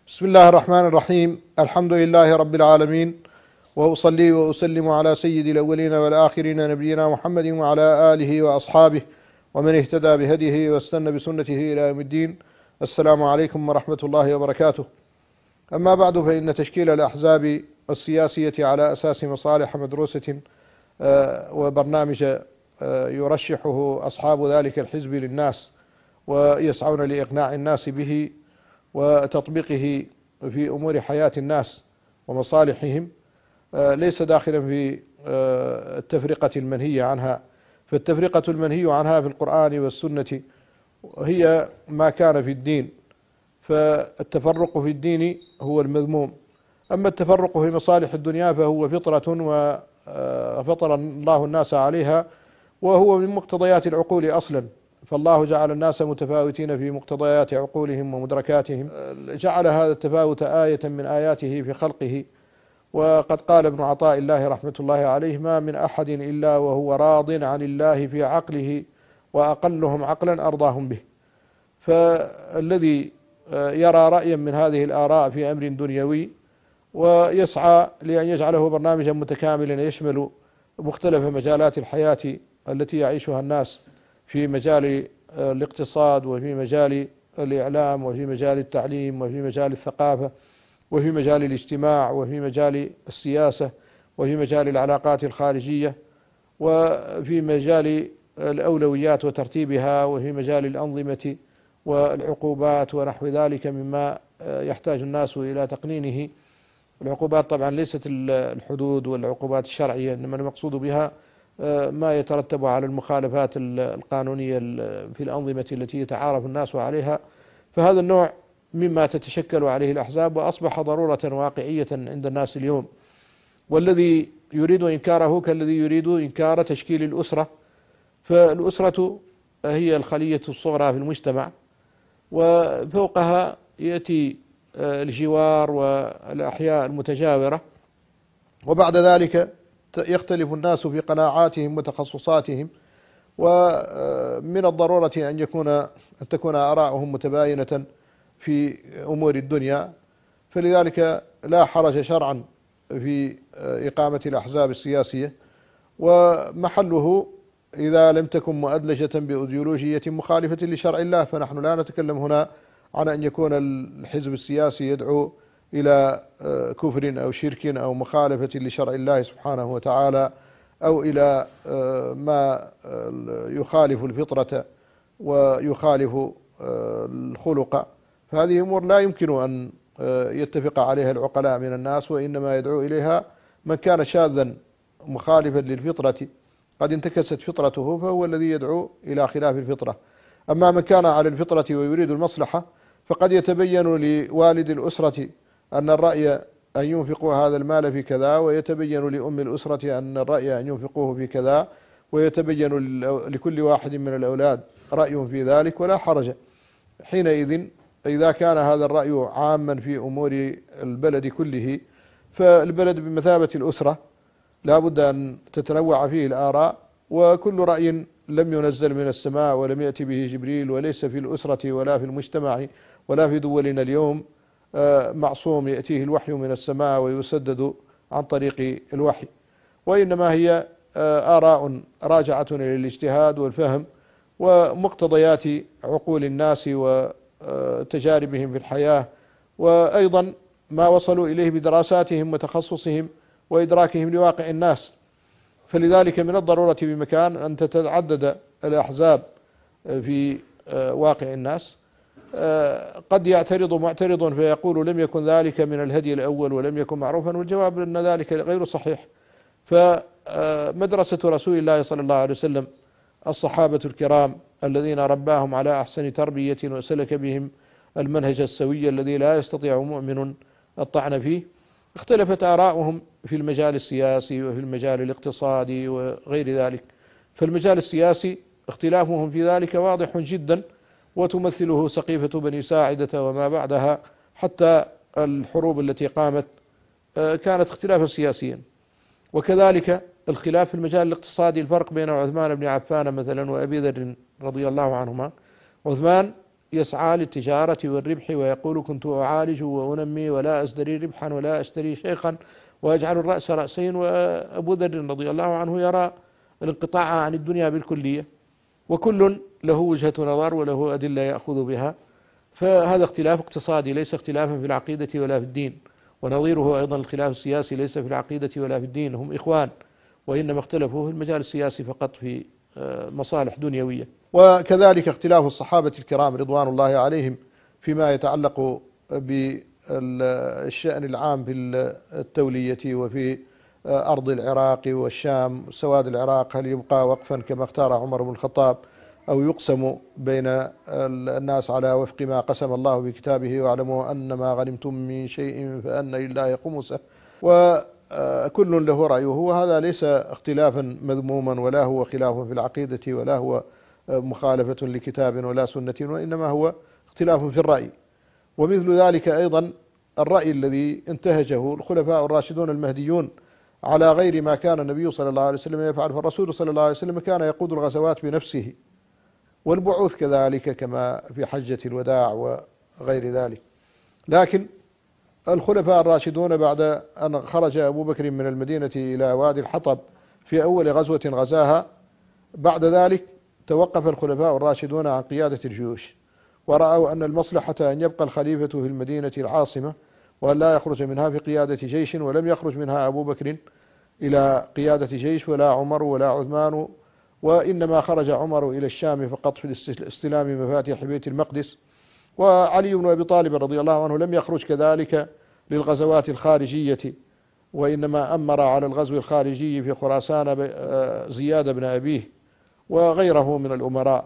بسم الله الرحمن الرحيم. الحمد لله رب العالمين، وأصلي وأسلم على سيد الأولين والآخرين نبينا محمد وعلى آله وأصحابه ومن اهتدى بهديه واستنى بسنته إلى يوم الدين. السلام عليكم ورحمة الله وبركاته. أما بعد، فإن تشكيل الأحزاب السياسية على أساس مصالح مدروسة وبرنامج يرشحه أصحاب ذلك الحزب للناس ويسعون لإقناع الناس به وتطبيقه في أمور حياة الناس ومصالحهم، ليس داخلا في التفرقة المنهية عنها. فالتفرقة المنهي عنها في القرآن والسنة هي ما كان في الدين، فالتفرق في الدين هو المذموم. أما التفرق في مصالح الدنيا فهو فطرة وفطر الله الناس عليها، وهو من مقتضيات العقول أصلا. فالله جعل الناس متفاوتين في مقتضيات عقولهم ومدركاتهم، جعل هذا التفاوت آية من آياته في خلقه. وقد قال ابن عطاء الله رحمة الله عليه: ما من أحد إلا وهو راض عن الله في عقله، وأقلهم عقلا أرضاهم به. فالذي يرى رأيا من هذه الآراء في أمر دنيوي ويسعى لأن يجعله برنامجا متكاملا يشمل مختلف مجالات الحياة التي يعيشها الناس، في مجال الاقتصاد، وفي مجال الإعلام، وفي مجال التعليم، وفي مجال الثقافة، وفي مجال الاجتماع، وفي مجال السياسة، وفي مجال العلاقات الخارجية، وفي مجال الأولويات وترتيبها، وفي مجال الأنظمة والعقوبات ونحو ذلك مما يحتاج الناس إلى تقنينه. العقوبات طبعا ليست الحدود والعقوبات الشرعية، إنما المقصود بها ما يترتب على المخالفات القانونية في الأنظمة التي يتعارف الناس عليها. فهذا النوع مما تتشكل عليه الأحزاب، وأصبح ضرورة واقعية عند الناس اليوم. والذي يريد إنكاره كالذي يريد إنكار تشكيل الأسرة. فالأسرة هي الخلية الصغرى في المجتمع، وفوقها يأتي الجوار والأحياء المتجاورة، وبعد ذلك يختلف الناس في قناعاتهم وتخصصاتهم. ومن الضرورة أن تكون آراؤهم متباينة في أمور الدنيا. فلذلك لا حرج شرعا في إقامة الأحزاب السياسية، ومحله إذا لم تكن مؤدلجة بأيديولوجية مخالفة لشرع الله. فنحن لا نتكلم هنا عن أن يكون الحزب السياسي يدعو إلى كفر أو شرك أو مخالفة لشرع الله سبحانه وتعالى، أو إلى ما يخالف الفطرة ويخالف الخلق. فهذه أمور لا يمكن أن يتفق عليها العقلاء من الناس، وإنما يدعو إليها من كان شاذا مخالفا للفطرة قد انتكست فطرته، فهو الذي يدعو إلى خلاف الفطرة. أما من كان على الفطرة ويريد المصلحة، فقد يتبين لوالد الأسرة أن الرأي أن ينفقوا هذا المال في كذا، ويتبين لأم الأسرة أن الرأي أن ينفقوه في كذا، ويتبين لكل واحد من الأولاد رأي في ذلك، ولا حرج حينئذ إذا كان هذا الرأي عاما في أمور البلد كله. فالبلد بمثابة الأسرة لا بد أن تتنوع فيه الآراء، وكل رأي لم ينزل من السماء ولم يأتي به جبريل، وليس في الأسرة ولا في المجتمع ولا في دولنا اليوم معصوم يأتيه الوحي من السماء ويسدد عن طريق الوحي، وإنما هي آراء راجعة إلى الاجتهاد والفهم ومقتضيات عقول الناس وتجاربهم في الحياة، وأيضا ما وصلوا إليه بدراساتهم وتخصصهم وإدراكهم لواقع الناس. فلذلك من الضرورة بمكان أن تتعدد الأحزاب في واقع الناس. قد يعترض معترض فيقول: لم يكن ذلك من الهدي الأول ولم يكن معروفا، والجواب أن ذلك غير صحيح. فمدرسة رسول الله صلى الله عليه وسلم، الصحابة الكرام الذين رباهم على أحسن تربية وسلك بهم المنهج السوي الذي لا يستطيع مؤمن الطعن فيه، اختلفت آراؤهم في المجال السياسي وفي المجال الاقتصادي وغير ذلك. فالمجال السياسي اختلافهم في ذلك واضح جدا، وتمثله سقيفة بني ساعدة وما بعدها، حتى الحروب التي قامت كانت اختلافا سياسيا. وكذلك الخلاف في المجال الاقتصادي، الفرق بين عثمان بن عفان مثلا وأبي ذر رضي الله عنهما. عثمان يسعى للتجارة والربح ويقول كنت أعالج وأنمي ولا أزدري ربحا ولا أشتري شيخا ويجعل الرأس رأسين. وأبو ذر رضي الله عنه يرى الانقطاع عن الدنيا بالكلية، وكل له وجهة نظر وله أدلة يأخذ بها. فهذا اختلاف اقتصادي ليس اختلافا في العقيدة ولا في الدين، ونظيره أيضا الخلاف السياسي ليس في العقيدة ولا في الدين، هم إخوان وإنما اختلفوا في المجال السياسي فقط في مصالح دنيوية. وكذلك اختلاف الصحابة الكرام رضوان الله عليهم فيما يتعلق بالشأن العام في التولية وفي أرض العراق والشام. سواد العراق هل يبقى وقفا كما اختار عمر بن الخطاب أو يقسم بين الناس على وفق ما قسم الله بكتابه واعلموا أن ما غنمتم من شيء فأن لله خمسه، وكل له رأيه. وهذا ليس اختلافا مذموما ولا هو خلاف في العقيدة ولا هو مخالفة لكتاب ولا سنة، وإنما هو اختلاف في الرأي. ومثل ذلك أيضا الرأي الذي انتهجه الخلفاء الراشدون المهديون على غير ما كان النبي صلى الله عليه وسلم يفعل. فالرسول صلى الله عليه وسلم كان يقود الغزوات بنفسه، والبعوث كذلك كما في حجة الوداع وغير ذلك. لكن الخلفاء الراشدون بعد أن خرج أبو بكر من المدينة إلى وادي الحطب في أول غزوة غزاها، بعد ذلك توقف الخلفاء الراشدون عن قيادة الجيوش، ورأوا أن المصلحة أن يبقى الخليفة في المدينة العاصمة وأن لا يخرج منها في قيادة جيش. ولم يخرج منها أبو بكر إلى قيادة جيش ولا عمر ولا عثمان، وإنما خرج عمر إلى الشام فقط في استلام مفاتيح بيت المقدس. وعلي بن أبي طالب رضي الله عنه لم يخرج كذلك للغزوات الخارجية، وإنما أمر على الغزو الخارجي في خراسان زياد بن أبيه وغيره من الأمراء.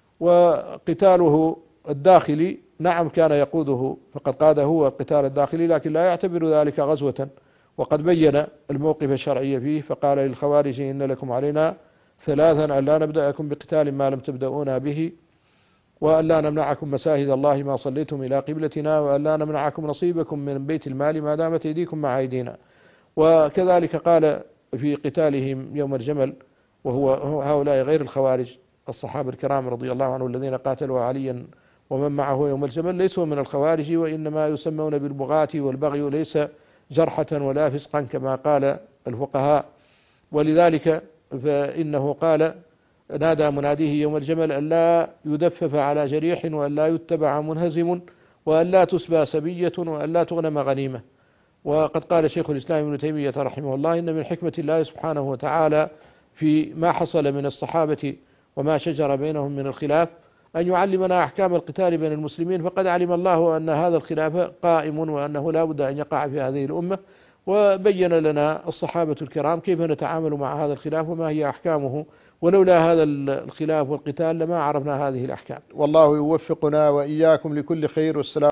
وقتاله الداخلي نعم كان يقوده، فقد قاد هو القتال الداخلي، لكن لا يعتبر ذلك غزوة، وقد بين الموقف الشرعي فيه فقال للخوارج إن لكم علينا ثلاثا: أن لا نبدأكم بقتال ما لم تبدأونا به، وأن لا نمنعكم مساجد الله ما صليتم إلى قبلتنا، وأن لا نمنعكم نصيبكم من بيت المال ما دامت أيديكم مع أيدينا. وكذلك قال في قتالهم يوم الجمل، وهو هؤلاء غير الخوارج الصحابة الكرام رضي الله عنهم الذين قاتلوا عليا ومن معه يوم الجمل ليسوا من الخوارج، وإنما يسمون بالبغاة، والبغي ليس جرحة ولا فسقا كما قال الفقهاء. ولذلك فإنه قال نادى مناديه يوم الجمل أن لا يدفف على جريح، وأن لا يتبع منهزم، وأن لا تسبى سبية، وأن لا تغنم غنيمة. وقد قال شيخ الإسلام ابن تيمية رحمه الله إن من حكمة الله سبحانه وتعالى في ما حصل من الصحابة وما شجر بينهم من الخلاف أن يعلمنا أحكام القتال بين المسلمين، فقد علم الله أن هذا الخلاف قائم وأنه لا بد أن يقع في هذه الأمة، وبين لنا الصحابة الكرام كيف نتعامل مع هذا الخلاف وما هي أحكامه، ولولا هذا الخلاف والقتال لما عرفنا هذه الأحكام. والله يوفقنا وإياكم لكل خير. والسلام.